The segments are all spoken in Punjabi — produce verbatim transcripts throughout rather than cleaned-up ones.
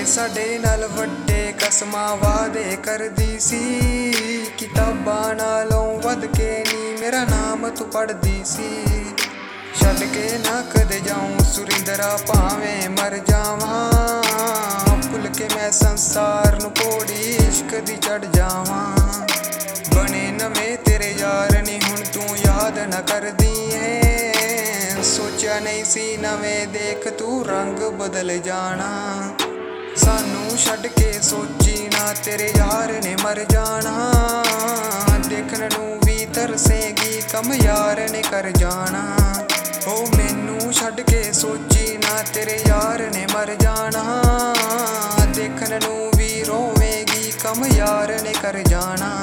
ਇਹ ਸਾਡੇ ਨਾਲ ਵੱਡੇ ਕਸਮਾਂ ਵਾਅਦੇ ਕਰਦੀ ਸੀ, ਕਿਤਾਬਾਂ ਨਾਲੋਂ ਵੱਧ ਕੇ ਨੀ ਮੇਰਾ ਨਾਮ ਤੂੰ ਪੜ੍ਹਦੀ ਸੀ। ਛੱਡ ਕੇ ਨਾ ਕਦੇ ਜਾਊਂ ਸੁਰਿੰਦਰਾ ਭਾਵੇਂ ਮਰ ਜਾਵਾਂ, ਭੁੱਲ ਕੇ ਮੈਂ ਸੰਸਾਰ ਨੂੰ ਪੌੜੀ ਇਸ਼ਕ ਦੀ ਚੜ੍ਹ ਜਾਵਾਂ। ਬਣੇ ਨਵੇਂ ਤੇਰੇ ਯਾਰ ਨੀ ਹੁਣ ਤੂੰ ਯਾਦ ਨਾ ਕਰਦੀ ਏ, ਸੋਚਿਆ ਨਹੀਂ ਸੀ ਨਵੇਂ ਦੇਖ ਤੂੰ ਰੰਗ ਬਦਲ ਜਾਣਾ। ਸਾਨੂੰ ਛੱਡ ਕੇ ਸੋਚੀ ਨਾ ਤੇਰੇ ਯਾਰ ਨੇ ਮਰ ਜਾਣਾ, ਦੇਖਣ ਨੂੰ ਵੀ ਤਰਸੇਗੀ ਕੰਮ ਯਾਰ ਨੇ ਕਰ ਜਾਣਾ। ਓ ਮੈਨੂੰ ਛੱਡ ਕੇ ਸੋਚੀ ਨਾ ਤੇਰੇ ਯਾਰ ਨੇ ਮਰ ਜਾਣਾ, ਦੇਖਣ ਨੂੰ ਵੀ ਰੋਵੇਗੀ ਕੰਮ ਯਾਰ ਨੇ ਕਰ ਜਾਣਾ।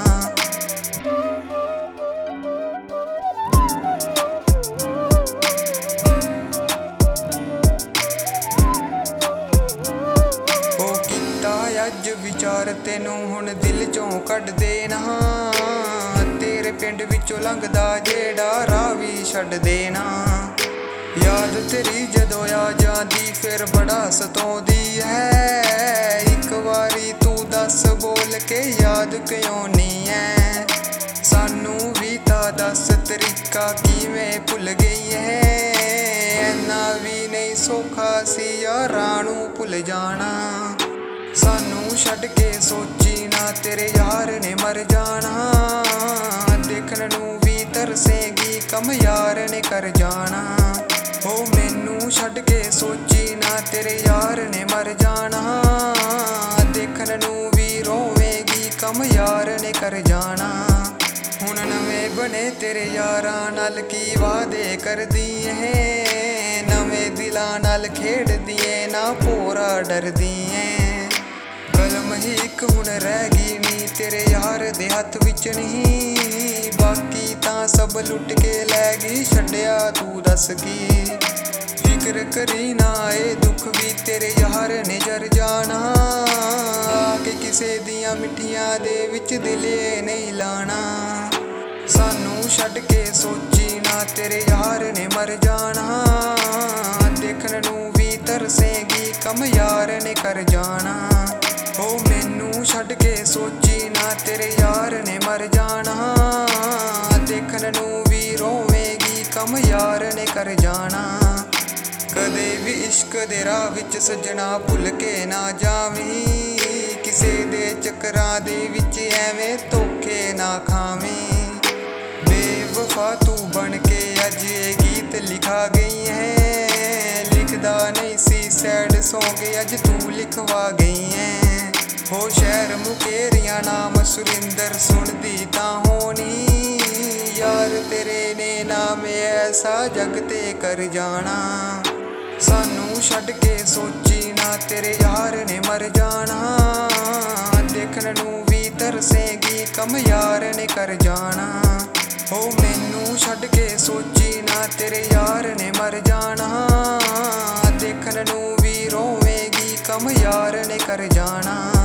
ਅੱਜ ਵਿਚਾਰ ਤੈਨੂੰ ਹੁਣ ਦਿਲ ਚੋਂ ਕੱਢ ਦੇਣਾ, ਤੇਰੇ ਪਿੰਡ ਵਿੱਚੋਂ ਲੰਘਦਾ ਜਿਹੜਾ ਰਾਹ ਵੀ ਛੱਡ ਦੇਣਾ। ਯਾਦ ਤੇਰੀ ਜਦੋਂ ਆ ਜਾਂਦੀ ਫਿਰ ਬੜਾ ਸਤਾਉਂਦੀ ਹੈ, ਇੱਕ ਵਾਰੀ ਤੂੰ ਦੱਸ ਬੋਲ ਕੇ ਯਾਦ ਕਿਉਂ ਨਹੀਂ ਐ। ਸਾਨੂੰ ਵੀ ਤਾਂ ਦੱਸ ਤਰੀਕਾ ਕਿਵੇਂ ਭੁੱਲ ਗਈ ਹੈ, ਇੰਨਾ ਵੀ ਨਹੀਂ ਸੌਖਾ ਸੀ ਯਾਰਾਂ ਨੂੰ ਭੁੱਲ ਜਾਣਾ। ਸਾਨੂੰ ਛੱਡ ਕੇ ਸੋਚੀ ਨਾ ਤੇਰੇ ਯਾਰ ਨੇ ਮਰ ਜਾਣਾ, ਦੇਖਣ ਨੂੰ ਵੀ ਤਰਸੇਗੀ ਕੰਮ ਯਾਰ ਨੇ ਕਰ ਜਾਣਾ। ਓ ਮੈਨੂੰ ਛੱਡ ਕੇ ਸੋਚੀ ਨਾ ਤੇਰੇ ਯਾਰ ਨੇ ਮਰ ਜਾਣਾ, ਦੇਖਣ ਨੂੰ ਵੀ ਰੋਵੇਗੀ ਕੰਮ ਯਾਰ ਨੇ ਕਰ ਜਾਣਾ। ਹੁਣ ਨਵੇਂ ਬਣੇ ਤੇਰੇ ਯਾਰਾਂ ਨਾਲ ਕੀ ਵਾਅਦੇ ਕਰਦੀ ਏ, ਨਵੇਂ ਦਿਲਾਂ ਨਾਲ ਖੇਡਦੀ ਏ ਨਾ ਭੋਰਾ ਡਰਦੀ ਏ। ਕਲਮ ਹੀ ਇੱਕ ਹੁਣ ਰਹਿ ਗਈ ਨੀ ਤੇਰੇ ਯਾਰ ਦੇ ਹੱਥ ਵਿੱਚ ਨਹੀਂ, ਬਾਕੀ ਤਾਂ ਸਭ ਲੁੱਟ ਕੇ ਲੈ ਗਈ ਛੱਡਿਆ ਤੂੰ ਦੱਸ ਕੀ। ਫਿਕਰ ਕਰੀ ਨਾ ਇਹ ਦੁੱਖ ਵੀ ਤੇਰੇ ਯਾਰ ਨੇ ਜਰ ਜਾਣਾ, ਕਿ ਕਿਸੇ ਦੀਆਂ ਮਿੱਠੀਆਂ ਦੇ ਵਿੱਚ ਦਿਲ ਨਹੀਂ ਲਾਣਾ। ਸਾਨੂੰ ਛੱਡ ਕੇ ਸੋਚੀ ਨਾ ਤੇਰੇ ਯਾਰ ਨੇ ਮਰ ਜਾਣਾ, ਦੇਖਣ ਨੂੰ ਵੀ ਤਰਸੇਗੀ ਕੰਮ ਯਾਰ ਨੇ ਕਰ ਜਾਣਾ। ਓ ਮੈਨੂੰ ਛੱਡ ਕੇ ਸੋਚੀ ਨਾ ਤੇਰੇ ਯਾਰ ਨੇ ਮਰ ਜਾਣਾ, ਦੇਖਣ ਨੂੰ ਵੀ ਰੋਵੇਗੀ ਕੰਮ ਯਾਰ ਨੇ ਕਰ ਜਾਣਾ। ਕਦੇ ਵੀ ਇਸ਼ਕ ਦੇ ਰਾਹ ਵਿੱਚ ਸੱਜਣਾ ਭੁੱਲ ਕੇ ਨਾ ਜਾਵੀਂ, ਕਿਸੇ ਦੇ ਚੱਕਰਾਂ ਦੇ ਵਿੱਚ ਐਵੇਂ ਧੋਖੇ ਨਾ ਖਾਵੀਂ। ਬੇਵਫਾ ਤੂੰ ਬਣ ਕੇ ਅੱਜ ਇਹ ਗੀਤ ਲਿਖਾ ਗਈ ਹੈ, ਲਿਖਦਾ ਨਹੀਂ ਸੀ ਸੈਡ ਸੌਂਗ ਅੱਜ ਤੂੰ ਲਿਖਵਾ ਗਈ ਹੈ। ਹੋ ਸ਼ਹਿਰ ਮੁਕੇਰੀਆਂ ਨਾਮ ਸੁਰਿੰਦਰ ਸੁਣਦੀ ਤਾਂ ਹੋਣੀ, ਯਾਰ ਤੇਰੇ ਨੇ ਨਾਮ ਐਸਾ ਜਗ ਤੇ ਕਰ ਜਾਣਾ। ਸਾਨੂੰ ਛੱਡ ਕੇ ਸੋਚੀ ਨਾ ਤੇਰੇ ਯਾਰ ਨੇ ਮਰ ਜਾਣਾ, ਦੇਖਣ ਨੂੰ ਵੀ ਤਰਸੇਗੀ ਕੰਮ ਯਾਰ ਨੇ ਕਰ ਜਾਣਾ। ਓ ਮੈਨੂੰ ਛੱਡ ਕੇ ਸੋਚੀ ਨਾ ਤੇਰੇ ਯਾਰ ਨੇ ਮਰ ਜਾਣਾ, ਦੇਖਣ ਨੂੰ ਵੀ ਰੋਵੇਗੀ ਕੰਮ ਯਾਰ ਨੇ ਕਰ ਜਾਣਾ।